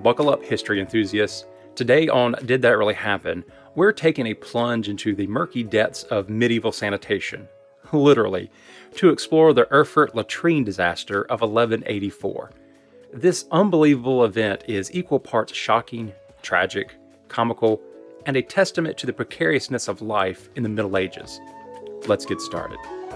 buckle up, history enthusiasts. Today on Did That Really Happen? We're taking a plunge into the murky depths of medieval sanitation, literally, to explore the Erfurt latrine disaster of 1184. This unbelievable event is equal parts shocking, tragic, comical, and a testament to the precariousness of life in the Middle Ages. Let's get started.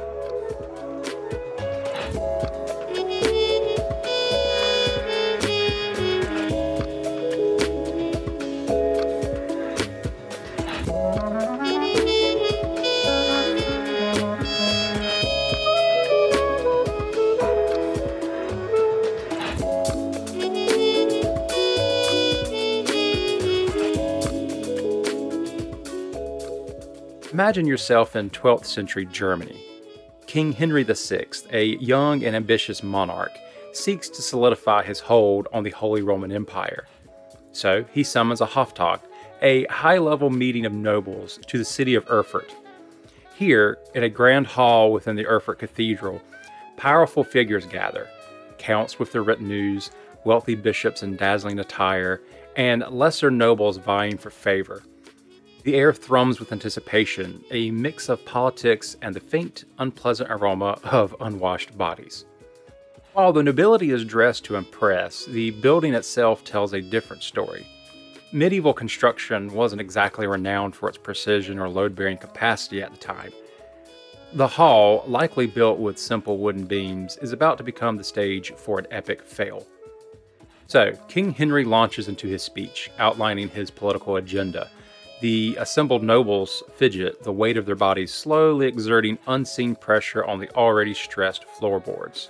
Imagine yourself in 12th century Germany. King Henry VI, a young and ambitious monarch, seeks to solidify his hold on the Holy Roman Empire. So he summons a Hoftag, a high-level meeting of nobles, to the city of Erfurt. Here, in a grand hall within the Erfurt Cathedral, powerful figures gather, counts with their retinues, wealthy bishops in dazzling attire, and lesser nobles vying for favor. The air thrums with anticipation, a mix of politics and the faint, unpleasant aroma of unwashed bodies. While the nobility is dressed to impress, the building itself tells a different story. Medieval construction wasn't exactly renowned for its precision or load-bearing capacity at the time. The hall, likely built with simple wooden beams, is about to become the stage for an epic fail. So, King Henry launches into his speech, outlining his political agenda. The assembled nobles fidget, the weight of their bodies slowly exerting unseen pressure on the already stressed floorboards.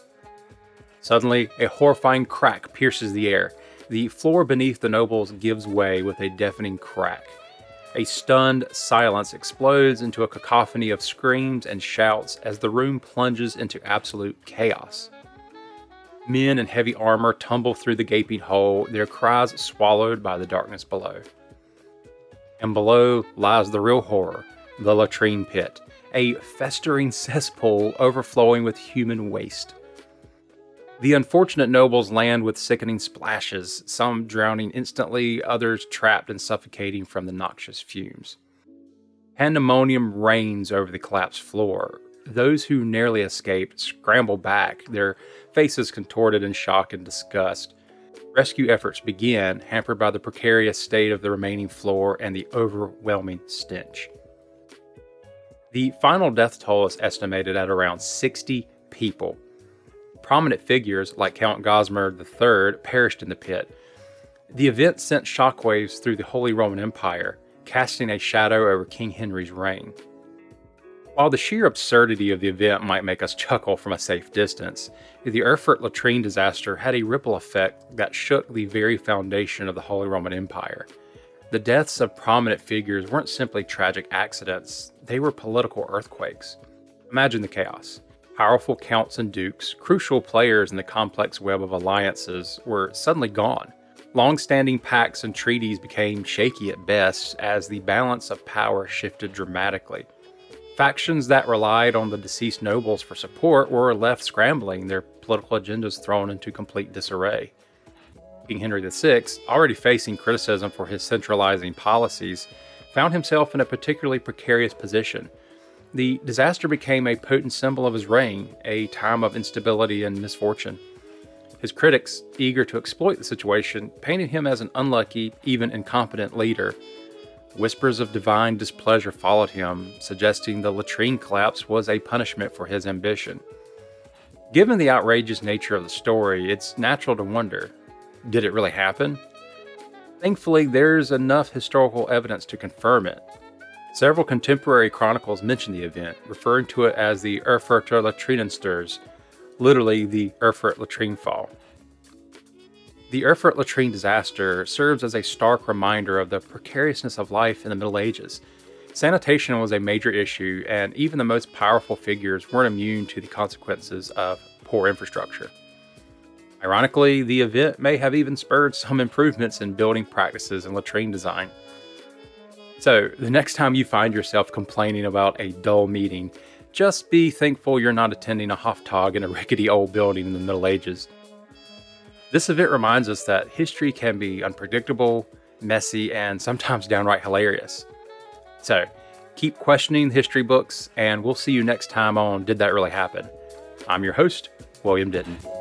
Suddenly, a horrifying crack pierces the air. The floor beneath the nobles gives way with a deafening crack. A stunned silence explodes into a cacophony of screams and shouts as the room plunges into absolute chaos. Men in heavy armor tumble through the gaping hole, their cries swallowed by the darkness below. And below lies the real horror, the latrine pit, a festering cesspool overflowing with human waste. The unfortunate nobles land with sickening splashes, some drowning instantly, others trapped and suffocating from the noxious fumes. Pandemonium reigns over the collapsed floor. Those who narrowly escaped scramble back, their faces contorted in shock and disgust. Rescue efforts begin, hampered by the precarious state of the remaining floor and the overwhelming stench. The final death toll is estimated at around 60 people. Prominent figures like Count Gosmer III perished in the pit. The event sent shockwaves through the Holy Roman Empire, casting a shadow over King Henry's reign. While the sheer absurdity of the event might make us chuckle from a safe distance, the Erfurt latrine disaster had a ripple effect that shook the very foundation of the Holy Roman Empire. The deaths of prominent figures weren't simply tragic accidents, they were political earthquakes. Imagine the chaos. Powerful counts and dukes, crucial players in the complex web of alliances, were suddenly gone. Long-standing pacts and treaties became shaky at best as the balance of power shifted dramatically. Factions that relied on the deceased nobles for support were left scrambling, their political agendas thrown into complete disarray. King Henry VI, already facing criticism for his centralizing policies, found himself in a particularly precarious position. The disaster became a potent symbol of his reign, a time of instability and misfortune. His critics, eager to exploit the situation, painted him as an unlucky, even incompetent leader. Whispers of divine displeasure followed him, suggesting the latrine collapse was a punishment for his ambition. Given the outrageous nature of the story, it's natural to wonder, did it really happen? Thankfully, there's enough historical evidence to confirm it. Several contemporary chronicles mention the event, referring to it as the Erfurter Latrinensturz, literally the Erfurt latrine fall. The Erfurt latrine disaster serves as a stark reminder of the precariousness of life in the Middle Ages. Sanitation was a major issue, and even the most powerful figures weren't immune to the consequences of poor infrastructure. Ironically, the event may have even spurred some improvements in building practices and latrine design. So, the next time you find yourself complaining about a dull meeting, just be thankful you're not attending a Hoftag in a rickety old building in the Middle Ages. This event reminds us that history can be unpredictable, messy, and sometimes downright hilarious. So, keep questioning the history books, and we'll see you next time on Did That Really Happen? I'm your host, William Denton.